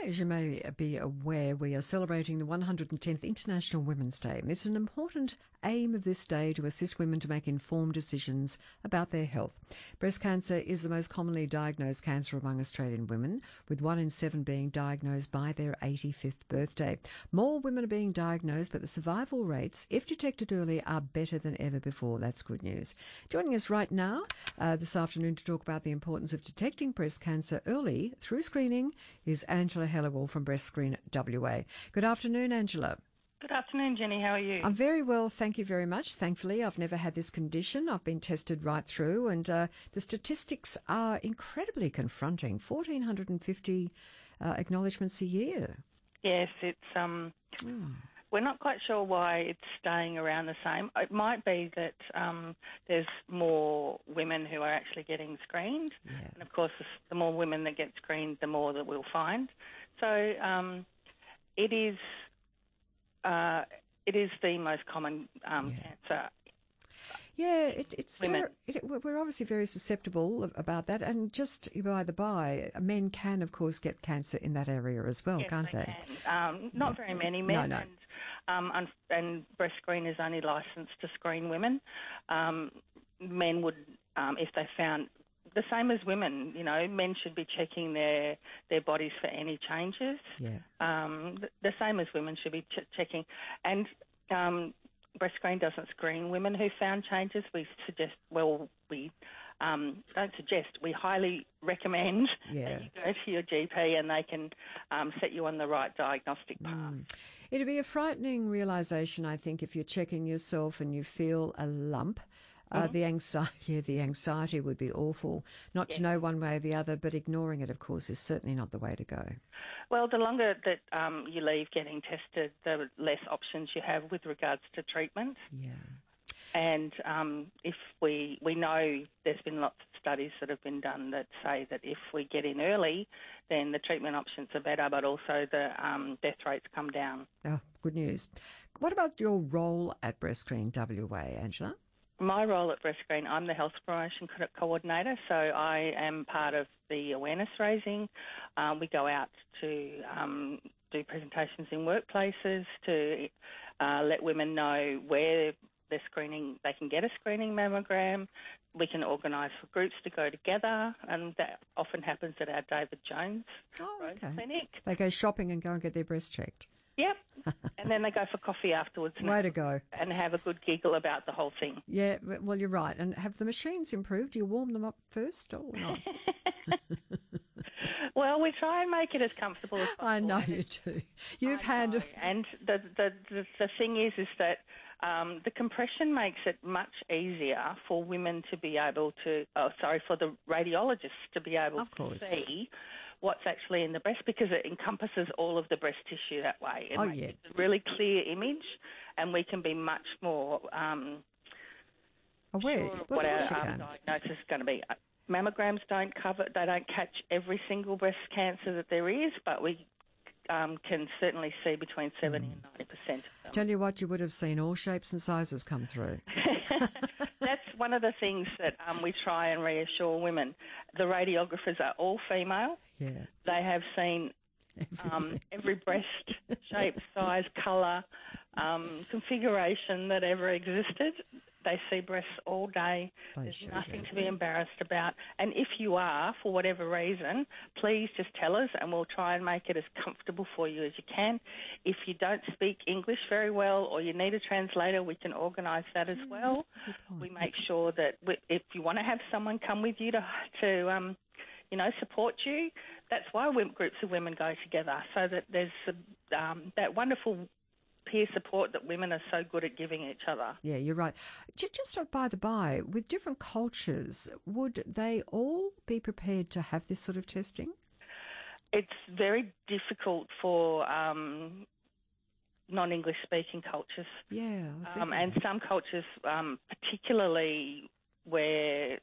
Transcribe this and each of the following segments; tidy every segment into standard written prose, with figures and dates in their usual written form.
As you may be aware, we are celebrating the 110th International Women's Day. It's an important aim of this day to assist women to make informed decisions about their health. Breast cancer is the most commonly diagnosed cancer among Australian women, with 1 in 7 being diagnosed by their 85th birthday. More women are being diagnosed, but the survival rates, if detected early, are better than ever before. That's good news. Joining us right now this afternoon to talk about the importance of detecting breast cancer early through screening is Angela Helliwell from Breast Screen WA. Good afternoon, Angela. Good afternoon, Jenny. How are you? I'm very well, thank you very much. Thankfully, I've never had this condition. I've been tested right through, and the statistics are incredibly confronting. 1,450 acknowledgements a year. Yes, it's we're not quite sure why it's staying around the same. It might be that there's more women who are actually getting screened, and of course, the more women that get screened, the more that we'll find. So it is the most common cancer. Yeah, we're obviously very susceptible about that, and just by the by, men can, of course, get cancer in that area as well, yes, can't they? Can. Not very many men. No. And Breast Screen is only licensed to screen women. Men would, if they found the same as women, men should be checking their bodies for any changes. Yeah. The same as women should be checking. And Breast Screen doesn't screen women who found changes. We suggest, we highly recommend that you go to your GP and they can set you on the right diagnostic path. It'd be a frightening realisation, I think, if you're checking yourself and you feel a lump. The anxiety would be awful. Not to know one way or the other, but ignoring it, of course, is certainly not the way to go. Well, the longer that you leave getting tested, the less options you have with regards to treatment. Yeah. And if we know there's been lots of studies that have been done that say that if we get in early, then the treatment options are better, but also the death rates come down. Oh, good news. What about your role at Breast Screen WA, Angela? My role at Breast Screen, I'm the Health Promotion Coordinator, so I am part of the awareness raising. We go out to do presentations in workplaces to let women know where they can get a screening mammogram. We can organise for groups to go together, and that often happens at our David Jones clinic. They go shopping and go and get their breast checked. Yep, and then they go for coffee afterwards. Way to go. And have a good giggle about the whole thing. Yeah, well, you're right. And have the machines improved? Do you warm them up first or not? Well, we try and make it as comfortable as possible. I know you do. And the thing is that the compression makes it much easier for women to be able to, for the radiologists to be able to see what's actually in the breast, because it encompasses all of the breast tissue that way. It makes it a really clear image, and we can be much more aware of what our diagnosis is going to be. Mammograms don't catch every single breast cancer that there is, but we can certainly see between 70 and 90% of them. Tell you what, you would have seen all shapes and sizes come through. That's one of the things that we try and reassure women. The radiographers are all female. Yeah. They have seen every breast shape, size, colour, configuration that ever existed. They see breasts all day. There's nothing to be embarrassed about. And if you are, for whatever reason, please just tell us and we'll try and make it as comfortable for you as you can. If you don't speak English very well or you need a translator, we can organise that as well. We make sure that if you want to have someone come with you to support you, that's why groups of women go together, so that there's that wonderful peer support that women are so good at giving each other. Yeah, you're right. Just by the by, with different cultures, would they all be prepared to have this sort of testing? It's very difficult for non-English speaking cultures. Yeah, and some cultures, particularly where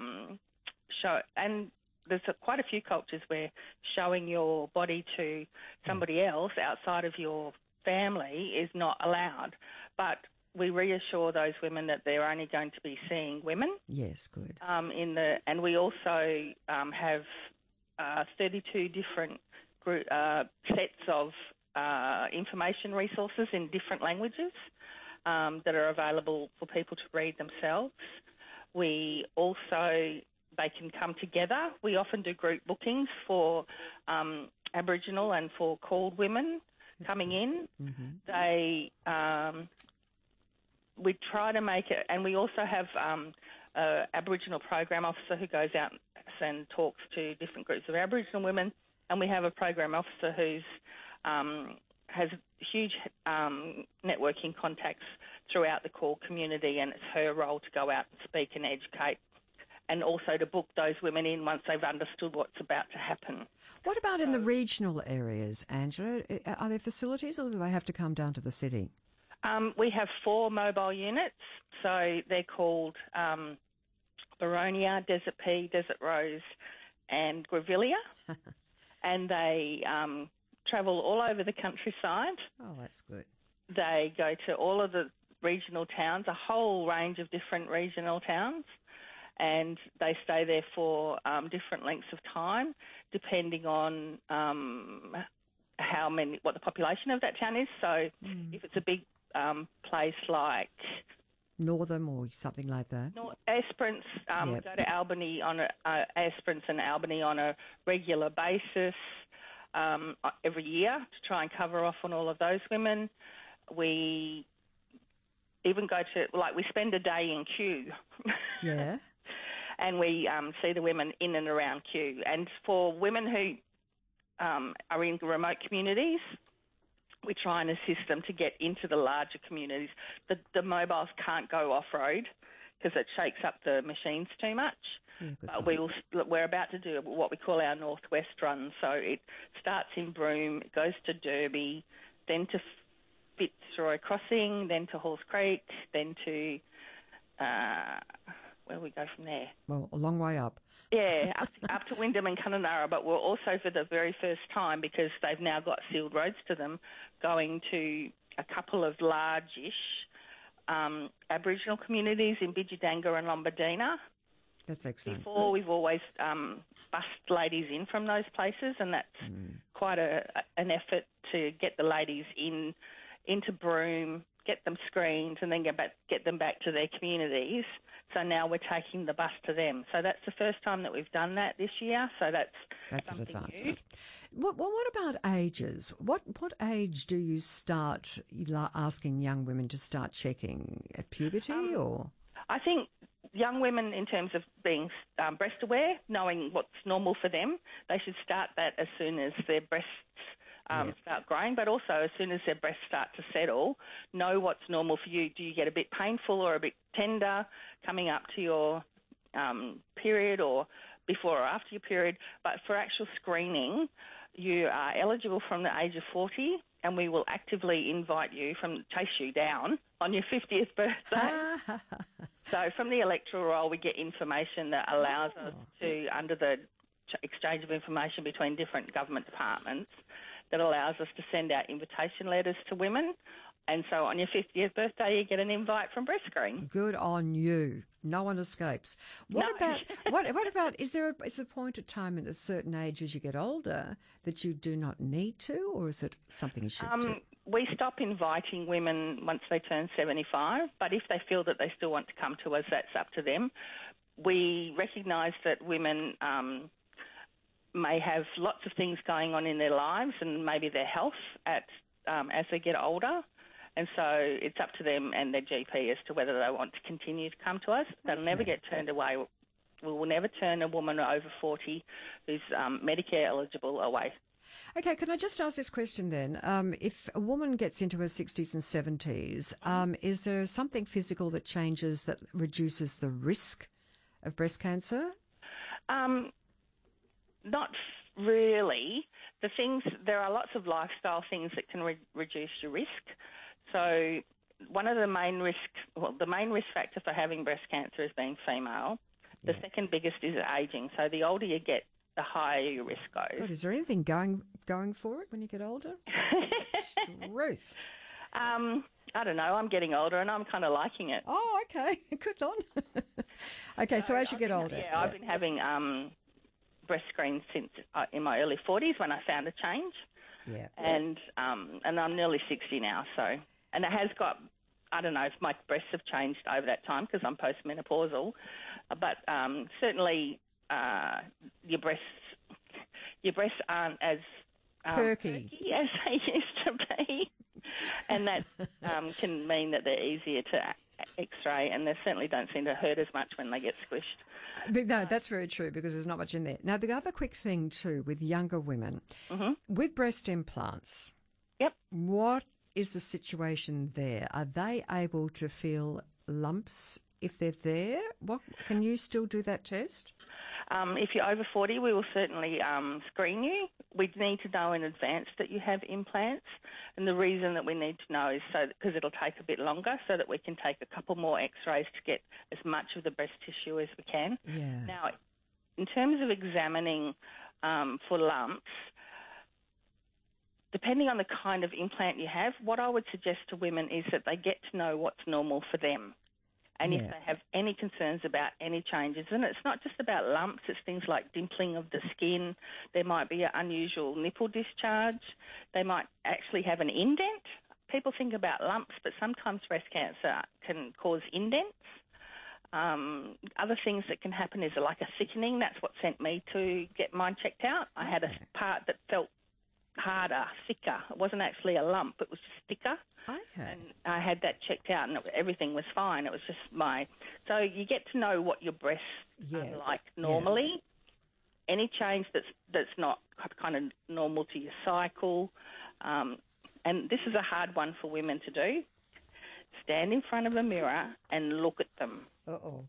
there's quite a few cultures where showing your body to somebody else outside of your family is not allowed. But we reassure those women that they're only going to be seeing women. Yes, good. And we also have 32 different sets of information resources in different languages that are available for people to read themselves. We also, they can come together. We often do group bookings for Aboriginal and for called women coming in. We try to make it, and we also have an Aboriginal program officer who goes out and talks to different groups of Aboriginal women, and we have a program officer who's has huge networking contacts throughout the core community, and it's her role to go out and speak and educate, and also to book those women in once they've understood what's about to happen. What about in the regional areas, Angela? Are there facilities, or do they have to come down to the city? We have 4 mobile units, so they're called Boronia, Desert Pea, Desert Rose and Grevillea, and they travel all over the countryside. Oh, that's good. They go to all of the regional towns, a whole range of different regional towns, and they stay there for different lengths of time, depending on what the population of that town is. So if it's a big place like Northam or something like that. Esperance, go to Albany Esperance and Albany on a regular basis every year to try and cover off on all of those women. We even go to, we spend a day in Kew. Yeah. And we see the women in and around Kew. And for women who are in remote communities, we try and assist them to get into the larger communities. The mobiles can't go off-road because it shakes up the machines too much. But we're about to do what we call our Northwest Run. So it starts in Broome, it goes to Derby, then to Fitzroy Crossing, then to Halls Creek, then to where we go from there? Well, a long way up. Yeah, up to Wyndham and Kununurra, but we're also for the very first time, because they've now got sealed roads to them, going to a couple of large-ish Aboriginal communities in Bidjadanga and Lombardina. That's excellent. Before, we've always bussed ladies in from those places, and that's quite an effort to get the ladies into Broome, get them screened, and then get them back to their communities. So now we're taking the bus to them. So that's the first time that we've done that this year. So that's an advancement. What about ages? What age do you start asking young women to start checking? At puberty or? I think young women, in terms of being breast aware, knowing what's normal for them, they should start that as soon as their breasts start growing, but also as soon as their breasts start to settle, know what's normal for you. Do you get a bit painful or a bit tender coming up to your period, or before or after your period? But for actual screening, you are eligible from the age of 40, and we will actively invite you chase you down on your 50th birthday. So from the electoral roll, we get information that allows us to, under the exchange of information between different government departments, that allows us to send out invitation letters to women. And so on your 50th birthday, you get an invite from Breast Screen. Good on you. No one escapes. What about, is there a point of time at a certain age as you get older that you do not need to, or is it something you should do? We stop inviting women once they turn 75, but if they feel that they still want to come to us, that's up to them. We recognise that women may have lots of things going on in their lives and maybe their health as they get older. And so it's up to them and their GP as to whether they want to continue to come to us. They'll never get turned away. We will never turn a woman over 40 who's Medicare eligible away. Okay, can I just ask this question then? If a woman gets into her 60s and 70s, is there something physical that changes that reduces the risk of breast cancer? Not really. There are lots of lifestyle things that can reduce your risk. So one of the main risk factor for having breast cancer is being female. The second biggest is ageing. So the older you get, the higher your risk goes. God, is there anything going for it when you get older? Truth. I don't know. I'm getting older and I'm kind of liking it. Oh, okay. Good on. Okay, so as you get older. I've been having breast screen since in my early 40s when I found a change. Yeah. And I'm nearly 60 now, so, and it has got, I don't know if my breasts have changed over that time because I'm postmenopausal, but certainly your breasts aren't as perky as they used to be, and that can mean that they're easier to X-ray, and they certainly don't seem to hurt as much when they get squished. But no, that's very true because there's not much in there. Now, the other quick thing too with younger women, with breast implants, yep, what is the situation there? Are they able to feel lumps if they're there? What can you still do that test? If you're over 40, we will certainly screen you. We need to know in advance that you have implants, and the reason that we need to know is because it'll take a bit longer, so that we can take a couple more X-rays to get as much of the breast tissue as we can. Yeah. Now, in terms of examining for lumps, depending on the kind of implant you have, what I would suggest to women is that they get to know what's normal for them. And if they have any concerns about any changes, and it's not just about lumps, it's things like dimpling of the skin. There might be an unusual nipple discharge. They might actually have an indent. People think about lumps, but sometimes breast cancer can cause indents. Other things that can happen is like a thickening. That's what sent me to get mine checked out. I had a part that felt harder, thicker. It wasn't actually a lump, it was just thicker. Okay. And I had that checked out and everything was fine. It was just so you get to know what your breasts are like normally. Yeah. Any change that's not kind of normal to your cycle. And this is a hard one for women to do. Stand in front of a mirror and look at them. Uh-oh.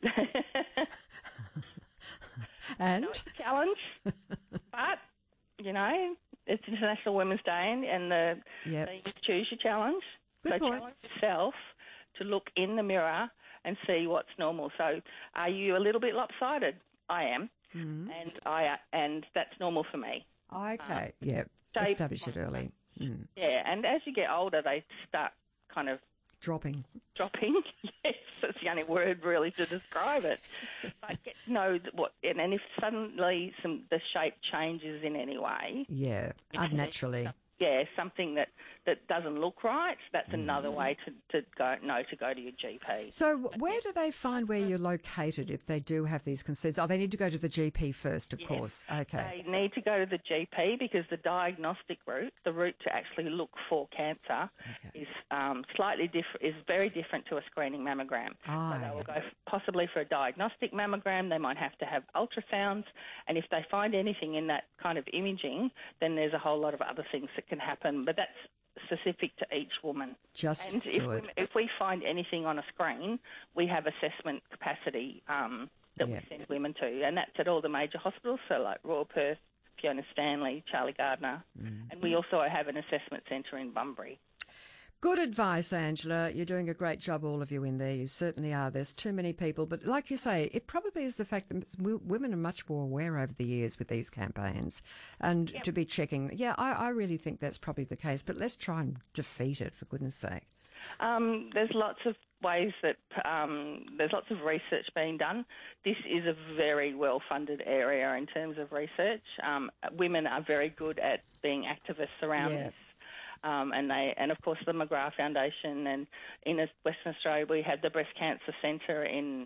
And? It's a challenge, but, you know, it's International Women's Day and you choose your challenge. Good point. Challenge yourself to look in the mirror and see what's normal. So are you a little bit lopsided? I am. Mm-hmm. And that's normal for me. Okay, establish it early. Mm. Yeah, and as you get older, they start kind of dropping. Yes, that's the only word really to describe it. But get to know and if suddenly the shape changes in any way. Yeah, unnaturally. Something that doesn't look right, that's another way to go to your GP. So where do they find where you're located if they do have these concerns? Oh, they need to go to the GP first, of course. Okay. They need to go to the GP because the diagnostic route, the route to actually look for cancer, is slightly different. Is very different to a screening mammogram. So they will go possibly for a diagnostic mammogram. They might have to have ultrasounds, and if they find anything in that kind of imaging, then there's a whole lot of other things that can happen. But that's specific to each woman. If we find anything on a screen, we have assessment capacity that we send women to, and that's at all the major hospitals, so like Royal Perth, Fiona Stanley, Charlie Gardner, and we also have an assessment centre in Bunbury. Good advice, Angela. You're doing a great job, all of you in there. You certainly are. There's too many people. But like you say, it probably is the fact that women are much more aware over the years with these campaigns and to be checking. Yeah, I really think that's probably the case. But let's try and defeat it, for goodness sake. There's lots of ways that there's lots of research being done. This is a very well-funded area in terms of research. Women are very good at being activists around this. And of course the McGrath Foundation, and in Western Australia we have the Breast Cancer Centre in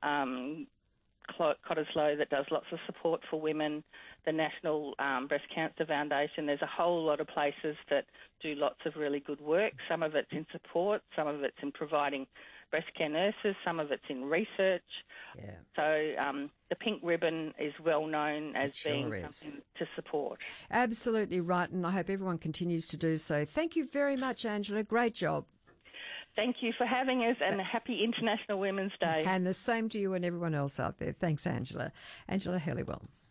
Cottesloe that does lots of support for women, the National Breast Cancer Foundation. There's a whole lot of places that do lots of really good work. Some of it's in support, some of it's in providing breast care nurses, some of it's in research. Yeah. So the Pink Ribbon is well known as being something to support. Absolutely right, and I hope everyone continues to do so. Thank you very much, Angela. Great job. Thank you for having us, and happy International Women's Day. And the same to you and everyone else out there. Thanks, Angela. Angela Helliwell.